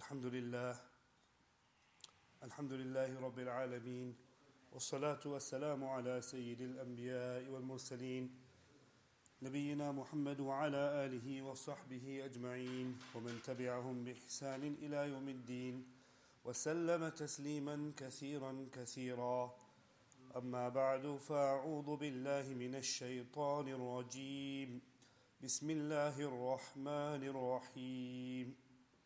الحمد لله رب العالمين والصلاة والسلام على سيد الأنبياء والمرسلين نبينا محمد وعلى آله وصحبه أجمعين ومن تبعهم بإحسان إلى يوم الدين وسلم تسليما كثيرا أما بعد فأعوذ بالله من الشيطان الرجيم بسم الله الرحمن الرحيم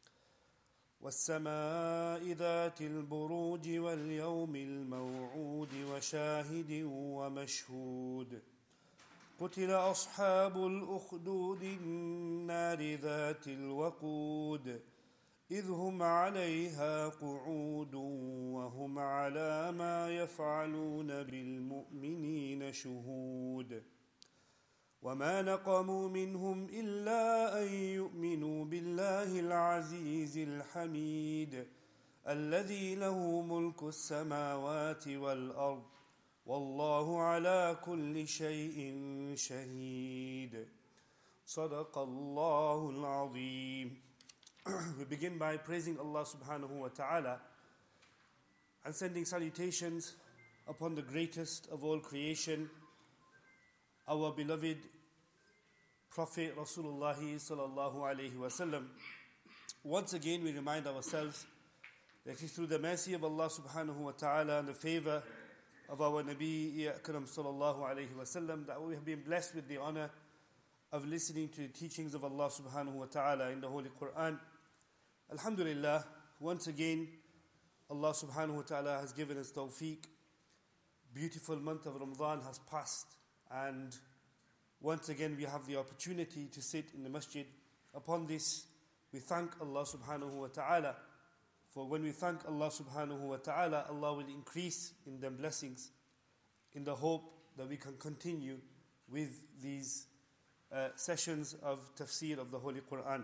والسماء ذات البروج واليوم الموعود وشاهد ومشهود قتل أصحاب الأخدود النار ذات الوقود إذ هم عليها قعود وهم على ما يفعلون بالمؤمنين شهود وما نقموا منهم إلا أن يؤمنوا بالله العزيز الحميد الذي له ملك السماوات والأرض والله على كل شيء شهيد صدق الله العظيم. We begin by praising Allah subhanahu wa ta'ala and sending salutations upon the greatest of all creation, our beloved Prophet Rasulullah sallallahu alayhi wa sallam. Once again we remind ourselves that it is through the mercy of Allah subhanahu wa ta'ala and the favor of our Nabi Akram sallallahu alayhi wa sallam that we have been blessed with the honor of listening to the teachings of Allah subhanahu wa ta'ala in the Holy Quran. Alhamdulillah, once again Allah subhanahu wa ta'ala has given us tawfiq. Beautiful month of Ramadan has passed, and once again we have the opportunity to sit in the masjid. Upon this we thank Allah subhanahu wa ta'ala, for when we thank Allah subhanahu wa ta'ala, Allah will increase in them blessings, in the hope that we can continue with these sessions of tafsir of the Holy Quran.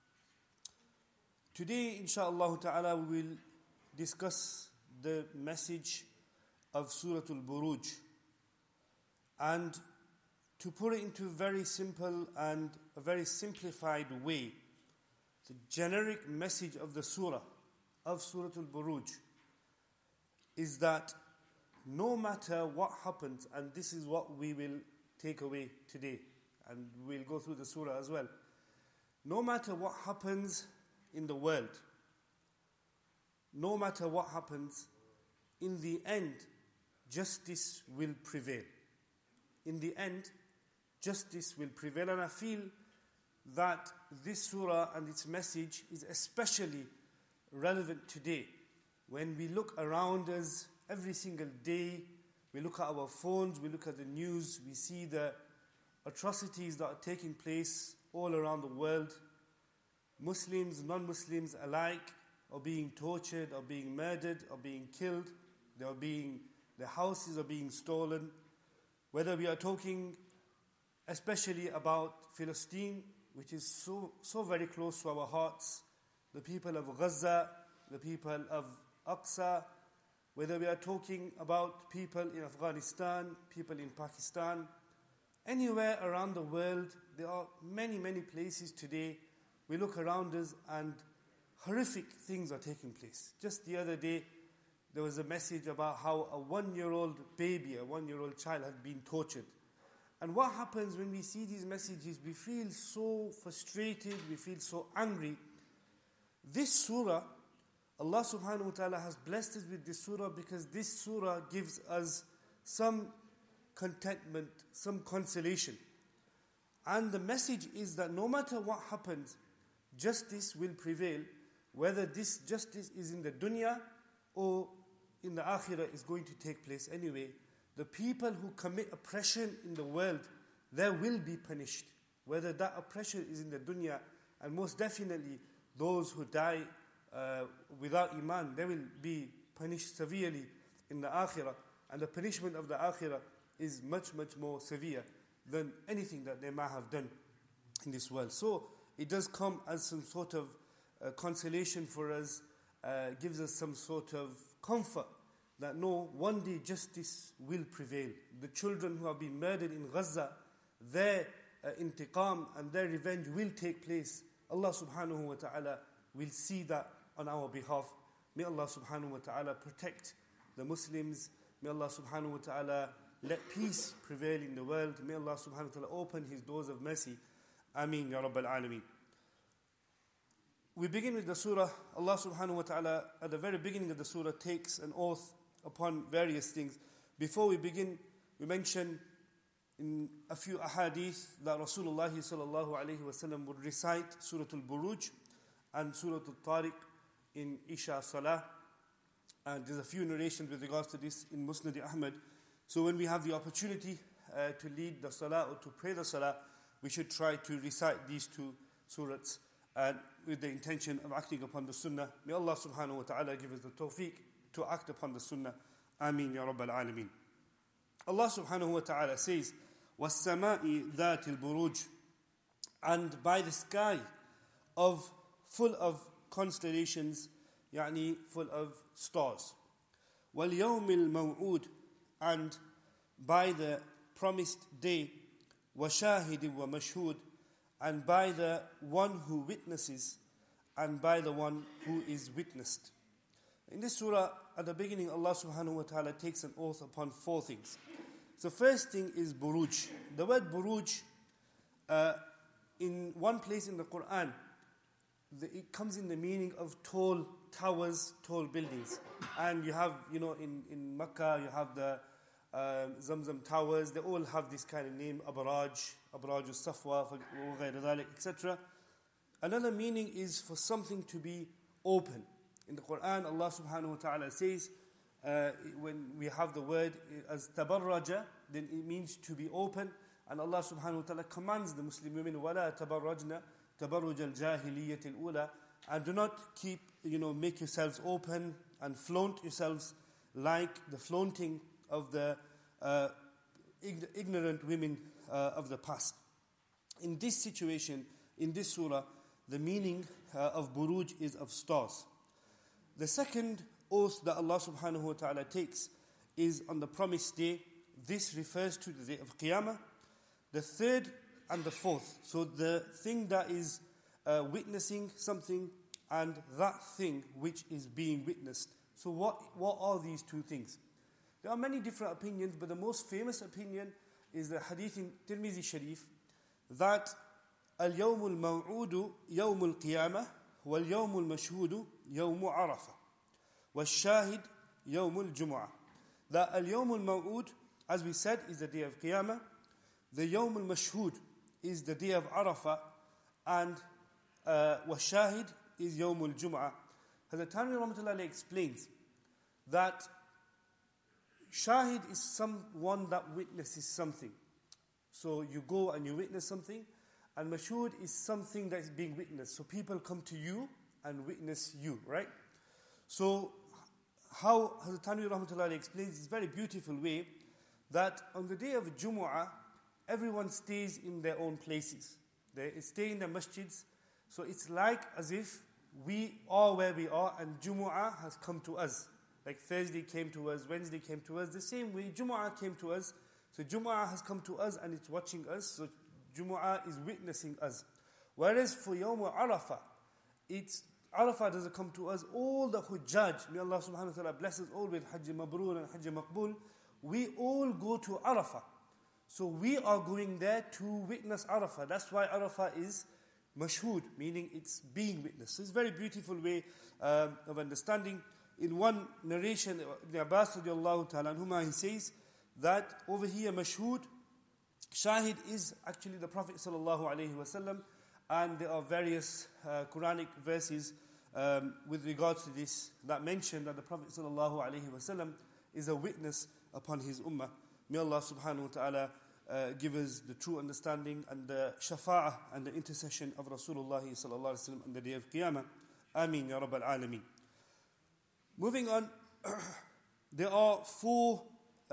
Today inshaAllah ta'ala we will discuss the message of Surah Al-Buruj, and to put it into a very simple and a very simplified way, the generic message of the surah, of Surah Al-Buruj, is that no matter what happens, and this is what we will take away today, and we'll go through the surah as well, no matter what happens in the world, no matter what happens, in the end, justice will prevail. In the end, justice will prevail. And I feel that this surah and its message is especially relevant today. When we look around us every single day, we look at our phones, we look at the news, we see the atrocities that are taking place all around the world. Muslims, non-Muslims alike are being tortured, are being murdered, are being killed. Their houses are being stolen. Whether we are talking especially about Palestine, which is so very close to our hearts, the people of Gaza, the people of Aqsa, whether we are talking about people in Afghanistan, people in Pakistan, anywhere around the world, there are many places today. We look around us and horrific things are taking place. Just the other day, there was a message about how a 1-year-old baby, a 1-year-old child had been tortured. And what happens when we see these messages? We feel so frustrated, we feel so angry. This surah, Allah subhanahu wa ta'ala has blessed us with this surah because this surah gives us some contentment, some consolation. And the message is that no matter what happens, justice will prevail, whether this justice is in the dunya or in the akhirah is going to take place anyway. The people who commit oppression in the world, they will be punished. Whether that oppression is in the dunya, and most definitely those who die without iman, they will be punished severely in the akhirah. And the punishment of the akhirah is much more severe than anything that they might have done in this world. So it does come as some sort of consolation for us, gives us some sort of comfort that no, one day justice will prevail. The children who have been murdered in Gaza, their intiqam and their revenge will take place. Allah subhanahu wa ta'ala will see that on our behalf. May Allah subhanahu wa ta'ala protect the Muslims. May Allah subhanahu wa ta'ala let peace prevail in the world. May Allah subhanahu wa ta'ala open His doors of mercy. Ameen ya Rabbal Alameen. We begin with the surah. Allah subhanahu wa ta'ala at the very beginning of the surah takes an oath upon various things. Before we begin, we mention in a few ahadith that Rasulullah sallallahu alayhi wa sallam would recite Surah Al-Buruj and Surah Al-Tariq in Isha Salah. And there's a few narrations with regards to this in Musnad Ahmad. So when we have the opportunity to lead the Salah or to pray the Salah, we should try to recite these two surahs and with the intention of acting upon the Sunnah. May Allah subhanahu wa ta'ala give us the tawfiq to act upon the Sunnah. Ameen ya Rabbal Alameen. Allah subhanahu wa ta'ala says, وَالسَّمَاءِ ذَاتِ الْبُرُوجِ, and by the sky full of constellations, يعني full of stars. وَالْيَوْمِ الْمَوْعُودِ, and by the promised day, وَشَاهِدٍ وَمَشْهُودٍ, and by the one who witnesses and by the one who is witnessed. In this surah, at the beginning, Allah subhanahu wa ta'ala takes an oath upon four things. The first thing is buruj. The word buruj, in one place in the Quran, it comes in the meaning of tall towers, tall buildings. And you have, in Makkah, you have the Zamzam towers. They all have this kind of name, Abraj al-Safwa, etc. Another meaning is for something to be open. In the Quran, Allah subhanahu wa ta'ala says, when we have the word as tabarraja, then it means to be open. And Allah subhanahu wa ta'ala commands the Muslim women, وَلَا تَبَرَّجْنَا تَبَرُّجَ الْجَاهِلِيَّةِ الْأُولَى, and do not make yourselves open and flaunt yourselves like the flaunting of the ignorant women of the past. In this situation, in this surah, the meaning of buruj is of stars. The second oath that Allah subhanahu wa ta'ala takes is on the promised day. This refers to the day of Qiyamah. The third and the fourth. So the thing that is witnessing something and that thing which is being witnessed. So what are these two things? There are many different opinions, but the most famous opinion is the hadith in Tirmizi Sharif that al-yawm al-maw'udu yawm al-qiyamah wal-yawm al-mashhudu yawm Arafah wal-shahid yawm al-jum'ah. That al-yawm al-maw'ud, as we said, is the day of Qiyamah. The yawm al-mashhud is the day of Arafah, and wal-shahid is yawm al-jum'ah. Hazrat Tanwi Rahmatullah explains that shahid is someone that witnesses something. So you go and you witness something, and mashhud is something that is being witnessed. So people come to you and witness you, right? So how Hazrat Tanwi Rahmatullah explains this very beautiful way that on the day of Jumu'ah, everyone stays in their own places. They stay in the masjids. So it's like as if we are where we are and Jumu'ah has come to us. Like Thursday came to us, Wednesday came to us. The same way Jumu'ah came to us. So Jumu'ah has come to us and it's watching us. So Jumu'ah is witnessing us. Whereas for Yawm Arafah, Arafah doesn't come to us. All the Hujjaj, may Allah subhanahu wa ta'ala bless us all with Hajj Mabrur and Hajj Maqbul, we all go to Arafah. So we are going there to witness Arafah. That's why Arafah is mashhud, meaning it's being witnessed. So it's a very beautiful way of understanding. In one narration, Ibn Abbas radiallahu ta'ala anhuma, he says that over here, mashhud, shahid is actually the Prophet sallallahu alayhi wa sallam, and there are various Quranic verses with regards to this that mention that the Prophet sallallahu alayhi wa sallam is a witness upon his ummah. May Allah subhanahu wa ta'ala give us the true understanding and the shafa'ah and the intercession of Rasulullah sallallahu alayhi wa sallam on the day of Qiyamah. Ameen ya Rabbal Alameen. Moving on, there are four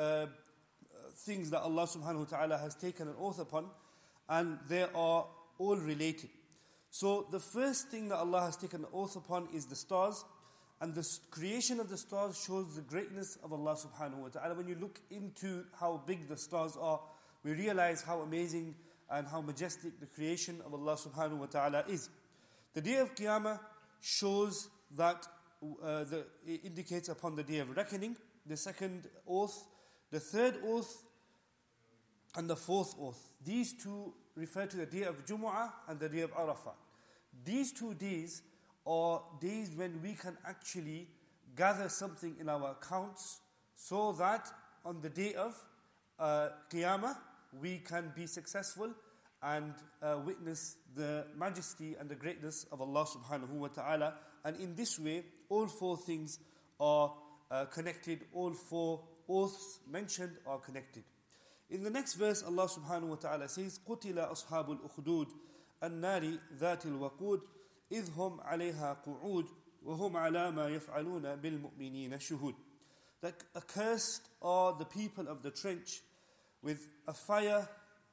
things that Allah subhanahu wa ta'ala has taken an oath upon, and they are all related. So the first thing that Allah has taken an oath upon is the stars, and the creation of the stars shows the greatness of Allah subhanahu wa ta'ala. When you look into how big the stars are, we realize how amazing and how majestic the creation of Allah subhanahu wa ta'ala is. The day of Qiyamah shows that it indicates upon the day of reckoning, the second oath, the third oath, and the fourth oath. These two refer to the day of Jumu'ah and the day of Arafah. These 2 days are days when we can actually gather something in our accounts so that on the day of Qiyamah we can be successful and witness the majesty and the greatness of Allah subhanahu wa ta'ala. And in this way, all 4 things are connected, all 4 oaths mentioned are connected. In the next verse, Allah subhanahu wa ta'ala says, قُتِلَ أَصْحَابُ الْأُخْدُودِ النَّارِ ذَاتِ الْوَقُودِ إِذْ هُمْ عَلَيْهَا قُعُودٌ وَهُمْ عَلَى مَا يَفْعَلُونَ بِالْمُؤْمِنِينَ شُهُودٌ. That accursed are the people of the trench with a fire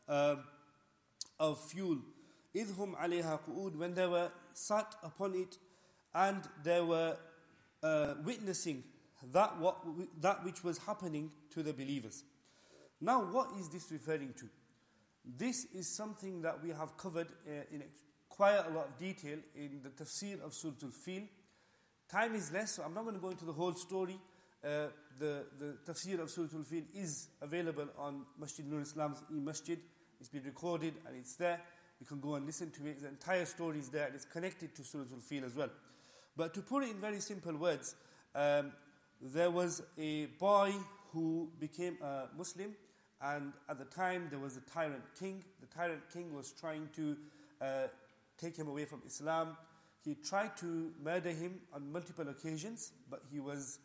of fuel. إِذْ هُمْ عَلَيْهَا قُعُودٌ, when they were sat upon it and they were witnessing that which was happening to the believers. Now, what is this referring to? This is something that we have covered in quite a lot of detail in the tafsir of Surah Al-Fil. Time is less, so I'm not going to go into the whole story. The tafsir of Surah Al-Fil is available on Masjid Nur Islam's e-Masjid. It's been recorded and it's there. You can go and listen to it. The entire story is there and it's connected to Surah Al-Fil as well. But to put it in very simple words, there was a boy who became a Muslim, and at the time there was a tyrant king. The tyrant king was trying to take him away from Islam. He tried to murder him on multiple occasions, but he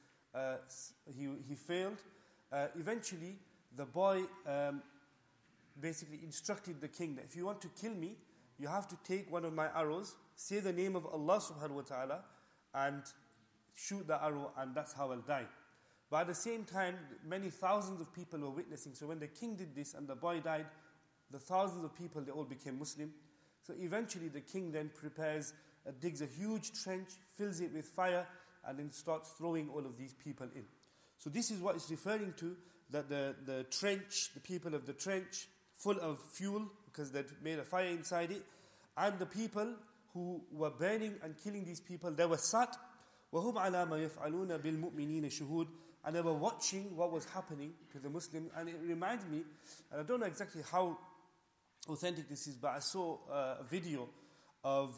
failed. Eventually, the boy basically instructed the king that if you want to kill me, you have to take one of my arrows, say the name of Allah subhanahu wa ta'ala, and shoot the arrow, and that's how I'll die. But at the same time, many thousands of people were witnessing. So when the king did this and the boy died, the thousands of people, they all became Muslim. So eventually the king then digs a huge trench, fills it with fire, and then starts throwing all of these people in. So this is what it's referring to, that the trench, the people of the trench, full of fuel, because they'd made a fire inside it, and the people who were burning and killing these people, they were sat, وَهُمْ عَلَى مَا يَفْعَلُونَ بِالْمُؤْمِنِينَ شُهُودٌ, and they were watching what was happening to the Muslims. And it reminds me, and I don't know exactly how authentic this is, but I saw a video of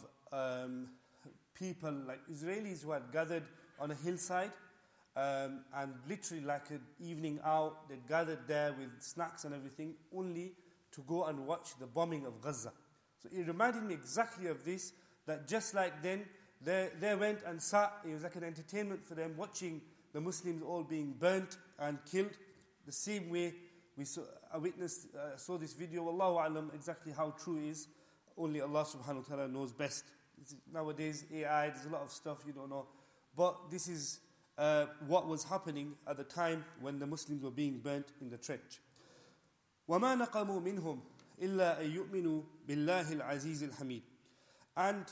people, like Israelis who had gathered on a hillside, and literally like an evening out, they gathered there with snacks and everything, only to go and watch the bombing of Gaza. So it reminded me exactly of this, that just like then, they went and sat, it was like an entertainment for them, watching the Muslims all being burnt and killed. The same way saw this video. Wallahu a'lam, exactly how true it is, only Allah subhanahu wa ta'ala knows best. Nowadays, AI, there's a lot of stuff you don't know. But this is what was happening at the time when the Muslims were being burnt in the trench. وَمَا نَقَمُوا مِنْهُمْ إِلَّا أَن يُؤْمِنُوا بِاللَّهِ الْعَزِيزِ الْحَمِيدِ. And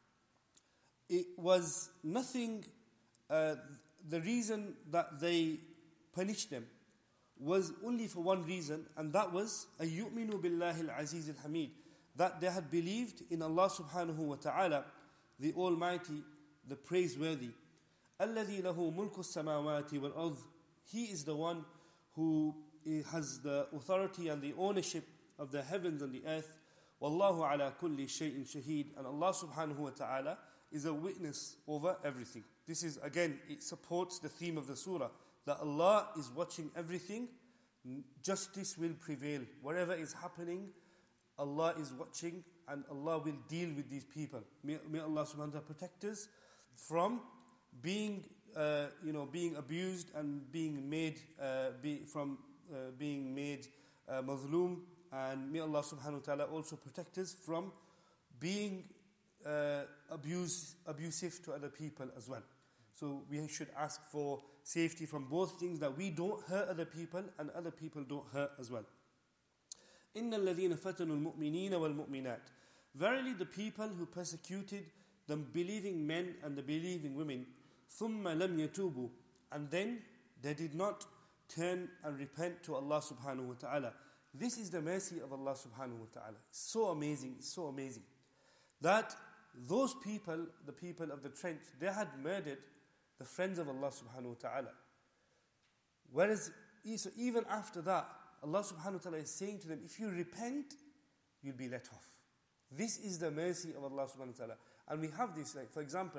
it was nothing, the reason that they punished them was only for one reason, and that was أَن يُؤْمِنُوا بِاللَّهِ الْعَزِيزِ الْحَمِيدِ, that they had believed in Allah subhanahu wa ta'ala, the Almighty, the praiseworthy. الَّذِي لَهُ مُلْكُ السَّمَاوَاتِ وَالْأَرْضِ. He is the one who has the authority and the ownership of the heavens and the earth. وَاللَّهُ عَلَى كُلِّ شَيْءٍ شَهِيدٌ. And Allah subhanahu wa ta'ala is a witness over everything. This is, again, it supports the theme of the surah, that Allah is watching everything. Justice will prevail. Whatever is happening, Allah is watching, and Allah will deal with these people. May Allah subhanahu wa ta'ala protect us from being abused and being made mazloom, and may Allah subhanahu wa ta'ala also protect us from being abusive to other people as well. So we should ask for safety from both things, that we don't hurt other people and other people don't hurt as well. إِنَّ الَّذِينَ فَتَنُوا الْمُؤْمِنِينَ وَالْمُؤْمِنَاتِ. Verily the people who persecuted the believing men and the believing women, ثُمَّ لَمْ يَتُوبُوا, and then they did not turn and repent to Allah subhanahu wa ta'ala. This is the mercy of Allah subhanahu wa ta'ala. It's so amazing, that those people, the people of the trench, they had murdered the friends of Allah subhanahu wa ta'ala. Whereas, so even after that, Allah subhanahu wa ta'ala is saying to them, if you repent, you'll be let off. This is the mercy of Allah subhanahu wa ta'ala. And we have this, like for example,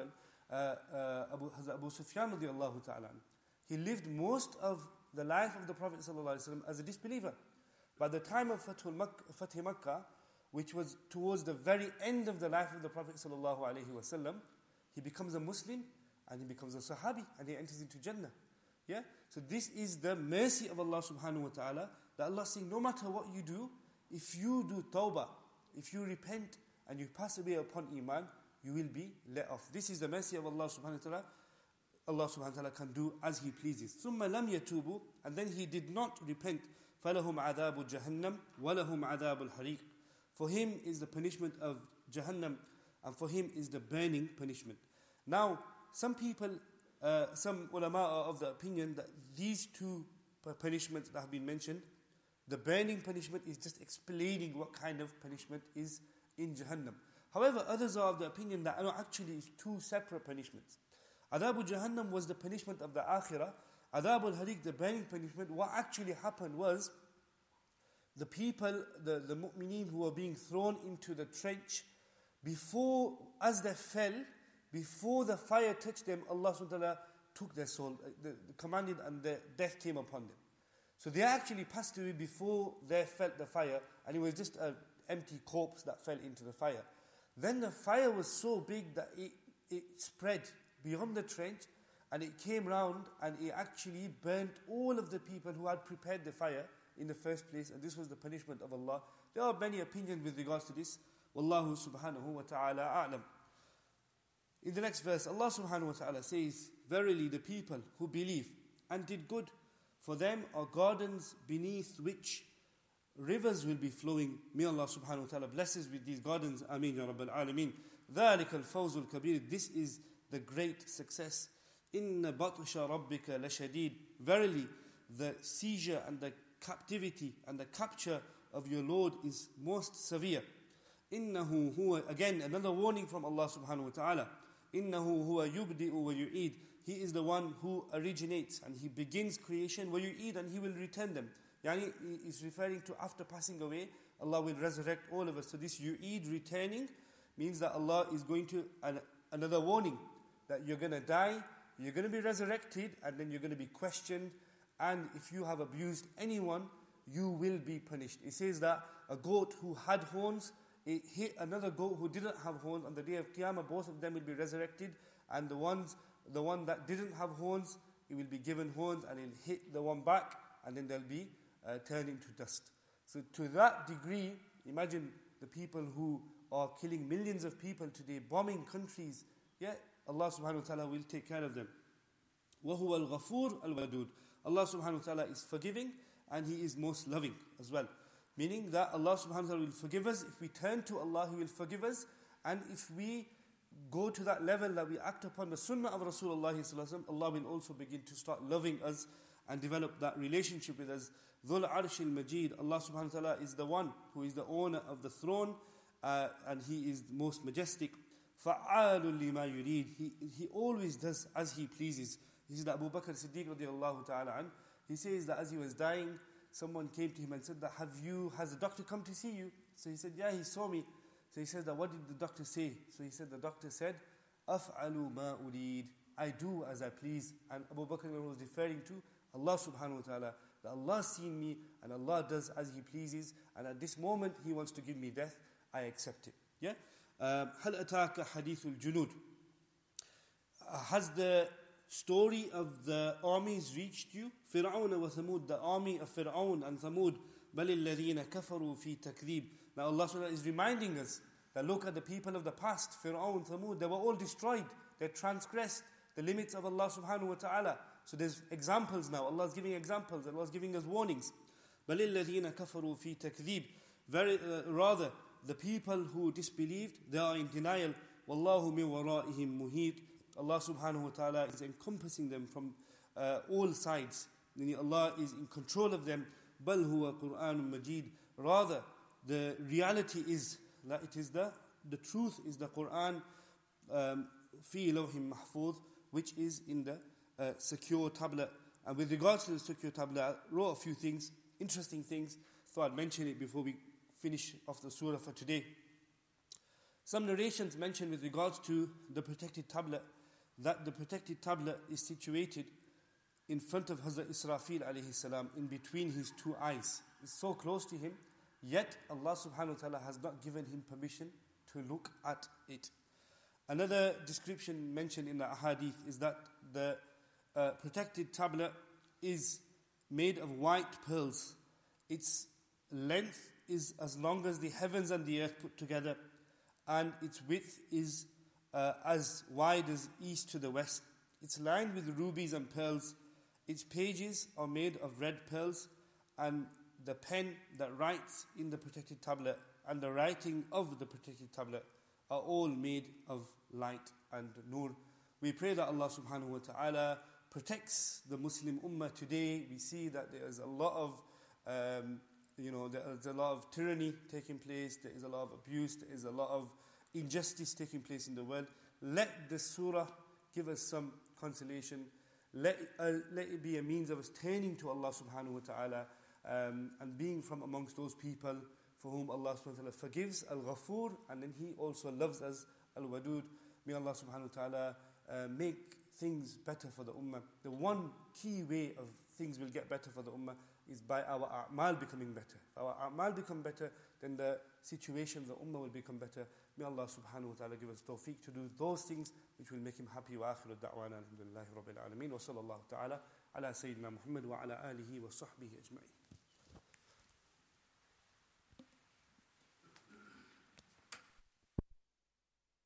Abu Sufyan radiallahu ta'ala, he lived most of the life of the Prophet sallallahu alaihi wasallam as a disbeliever. By the time of Fatih Makkah, which was towards the very end of the life of the Prophet sallallahu alaihi wasallam, he becomes a Muslim and he becomes a Sahabi and he enters into Jannah. Yeah? So this is the mercy of Allah subhanahu wa ta'ala, that Allah is saying, no matter what you do, if you do tawbah, if you repent and you pass away upon Iman, you will be let off. This is the mercy of Allah subhanahu wa ta'ala. Allah subhanahu wa ta'ala can do as He pleases. ثُمَّ لَمْ يَتُوبُوا, and then he did not repent. فَلَهُمْ عَذَابُ جَهَنَّمْ وَلَهُمْ عَذَابُ الْحَرِيقِ. For him is the punishment of Jahannam, and for him is the burning punishment. Now, some people, some ulama are of the opinion that these two punishments that have been mentioned, the burning punishment is just explaining what kind of punishment is in Jahannam. However, others are of the opinion that no, actually it's two separate punishments. Adab Jahannam was the punishment of the Akhirah. Adab al-Hariq, the burning punishment. What actually happened was, the people, the mu'mineen who were being thrown into the trench, before, as they fell, before the fire touched them, Allah subhanahu wa ta'ala took their soul, commanded, and the death came upon them. So they actually passed away before they felt the fire, and it was just an empty corpse that fell into the fire. Then the fire was so big that it spread beyond the trench, and it came round and it actually burnt all of the people who had prepared the fire in the first place, and this was the punishment of Allah. There are many opinions with regards to this. Wallahu subhanahu wa ta'ala a'lam. In the next verse, Allah subhanahu wa ta'ala says, verily the people who believe and did good, for them are gardens beneath which rivers will be flowing. May Allah subhanahu wa ta'ala bless us with these gardens. Ameen ya Rabbil Alameen. ذَلِكَ الْفَوْزُ الْكَبِيرُ. This is the great success. إِنَّ بَطْشَ رَبِّكَ لَشَدِيدٌ. Verily, the seizure and the captivity and the capture of your Lord is most severe. إِنَّهُ هُوَ. Again, another warning from Allah subhanahu wa ta'ala. إِنَّهُ هُوَ يُبْدِئُ وَيُعِيدُ. He is the one who originates and He begins creation. وَيُعِيدُ, and He will return them. Yani, He is referring to after passing away, Allah will resurrect all of us. So this yu'id, returning, means that Allah is going to, another warning, that you're going to die, you're going to be resurrected, and then you're going to be questioned, and if you have abused anyone, you will be punished. It says that a goat who had horns, it hit another goat who didn't have horns. On the day of Qiyamah, both of them will be resurrected, and the one that didn't have horns, it will be given horns, and it'll hit the one back, and then they'll be turned into dust. So to that degree, imagine the people who are killing millions of people today, bombing countries. Yeah, Allah subhanahu wa ta'ala will take care of them. وَهُوَ الْغَفُورُ الْوَدُودُ. Allah subhanahu wa ta'ala is forgiving, and He is most loving as well. Meaning that Allah subhanahu wa ta'ala will forgive us. If we turn to Allah, He will forgive us. And if we go to that level that we act upon the sunnah of Rasulullah sallallahu alaihi wasallam, Allah will also begin to start loving us and develop that relationship with us. Dhul Arshil Majid. Allah subhanahu wa ta'ala is the one who is the owner of the throne, and He is most majestic. فَعَالٌ لِمَا يُرِيدُ. He always does as He pleases. This is that Abu Bakr Siddiq radiallahu ta'ala an. He says that as he was dying, someone came to him and said that, has the doctor come to see you? So he said, yeah, he saw me. So he said that, what did the doctor say? So he said, the doctor said, أَفْعَلُ مَا أُرِيدُ. I do as I please. And Abu Bakr was referring to Allah subhanahu wa ta'ala, that Allah has seen me and Allah does as He pleases, and at this moment He wants to give me death, I accept it. Yeah? هَلْ أَتَاكَ حَدِيثُ الْجُنُودِ. Has the story of the armies reached you? فِرْعَوْنَ وَثَمُودَ. The army of Fir'aun and Thamud. بَلِ الَّذِينَ كَفَرُوا فِي تَكْذِيبٍ. Now Allah subhanahu wa ta'ala is reminding us that look at the people of the past, Fir'aun, Thamud, they were all destroyed. They transgressed the limits of Allah subhanahu wa ta'ala. So there's examples now. Allah is giving examples. Allah is giving us warnings. بَلِ الَّذِينَ كَفَرُوا فِي تَكْذِيبٍ. Rather, the people who disbelieved, they are in denial. وَاللَّهُ مِنْ وَرَائِهِمْ مُهِيطٌ. Allah subhanahu wa ta'ala is encompassing them from all sides. Allah is in control of them. بَلْ هُوَ قُرْآنٌ مَجِيدٌ. Rather, the reality is that it is the the truth is the Quran fi lawhim mahfuz, which is in the secure tablet. And with regards to the secure tablet, I wrote a few things, interesting things, thought I'd mention it before we finish off the surah for today. Some narrations mention with regards to the protected tablet, that the protected tablet is situated in front of Hazrat Israfil alayhi salam, in between his two eyes. It's so close to him, yet Allah subhanahu wa ta'ala has not given him permission to look at it. Another description mentioned in the ahadith is that the protected tablet is made of white pearls. Its length is as long as the heavens and the earth put together, and its width is as wide as east to the west. It's lined with rubies and pearls. Its pages are made of red pearls, and the pen that writes in the protected tablet and the writing of the protected tablet are all made of light and nur. We pray that Allah subhanahu wa ta'ala protects the Muslim ummah today. We see that there is a lot of there's a lot of tyranny taking place, there is a lot of abuse, there is a lot of injustice taking place in the world. Let the surah give us some consolation. Let it be a means of us turning to Allah subhanahu wa ta'ala and being from amongst those people for whom Allah subhanahu wa ta'ala forgives, Al-Ghafoor, and then He also loves us, Al-Wadud. May Allah subhanahu wa ta'ala make things better for the ummah. The one key way of things will get better for the ummah is by our a'mal becoming better. If our a'mal become better, then the situation of the ummah will become better. May Allah subhanahu wa ta'ala give us tawfiq to do those things which will make Him happy. Wa akhiru da'wana alhamdulillahi rabbil alameen. Wa sallallahu ta'ala ala Sayyidina Muhammad wa ala alihi wa sahbihi ajma'in.